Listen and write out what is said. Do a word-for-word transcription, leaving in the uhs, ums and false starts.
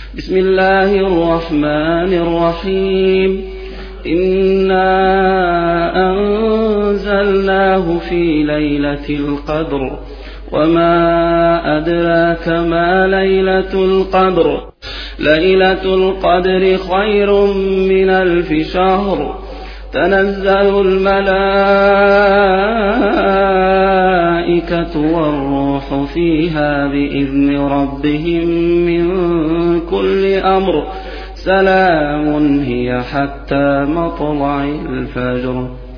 بسم الله الرحمن الرحيم إنا أنزلناه في ليلة القدر وما أدراك ما ليلة القدر ليلة القدر خير من ألف شهر تنزل الملائكة والروح فيها بإذن ربهم من كل أمر سلام هي حتى مطلع الفجر.